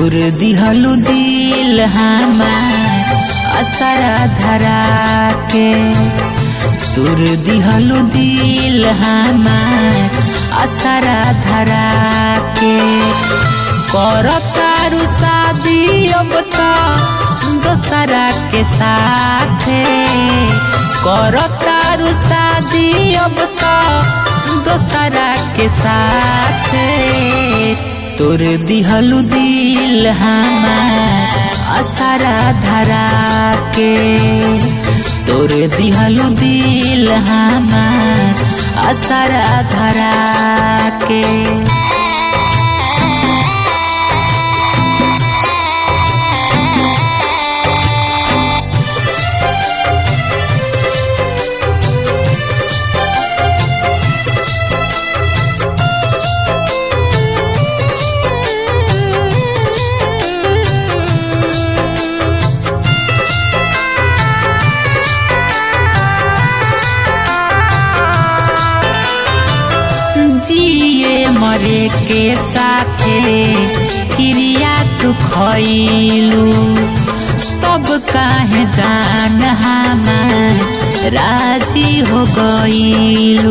तोर दिहलु दिल हमार असरा धरा के, तोर दिहलु दिल हमार असरा धरा के। करतारू शादी अब तो दोसरा के साथे, करतारू शादी अब तो दोसरा के साथे। तोर दिहलु दिल हमार असरा धरा के, तोर दिहलु दिल हमार असरा धरा के। मरे के साथे क्रिया तू खइलू, तब काहे जान हमार राजी हो गइलू।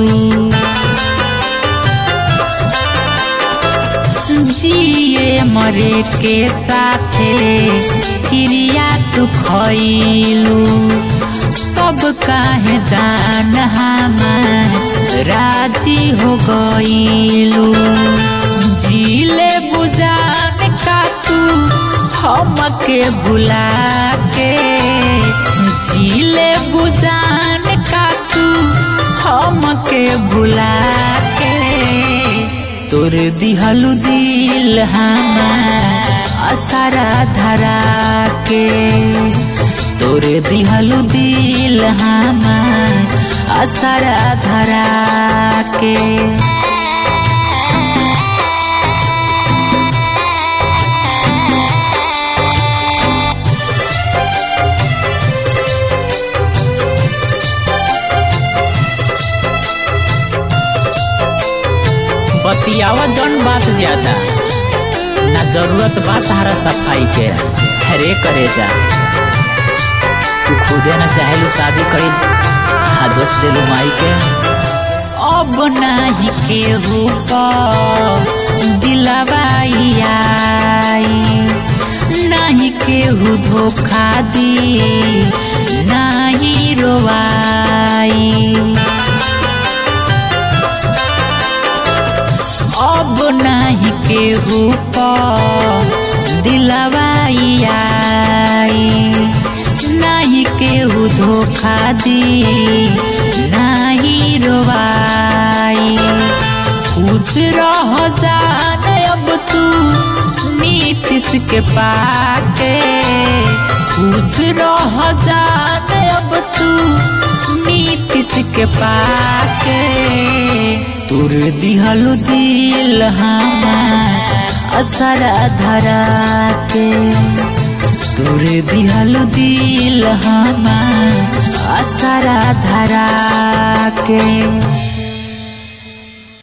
जिए मरे के साथे क्रिया तू खइलू, तब काहे जान हमार राजी हो गइलू। जीले बुझान का तू हमके भुला के, जीले बुझान का तू हमके भुला के। तोर दिहलु दिल हमार असरा धरा के, तोर दिहलु दिल हमार असरा धरा के। बतियावा जौन बात ज्यादा ना जरूरत बा तारा सफाई के। हरे करे जा तू खुदे न चाहेलू शादी करी, हाँ दोष दिलू माई के। अब नाही केहू का दिलवाई आई, नाही केहू धोखा दी, नाही रोवाई। अब नाही केहू का दिलवाई आई, नाही केहू धोखा दी, नाही रोवाई। खुश रह जान अब तू नीतीश के पाके, खुश रह जान अब तू नीतीश के पाके। तोर दिहलु दिल हमार असरा धरा के, तोर दिहलु दिल हमार असरा धरा के।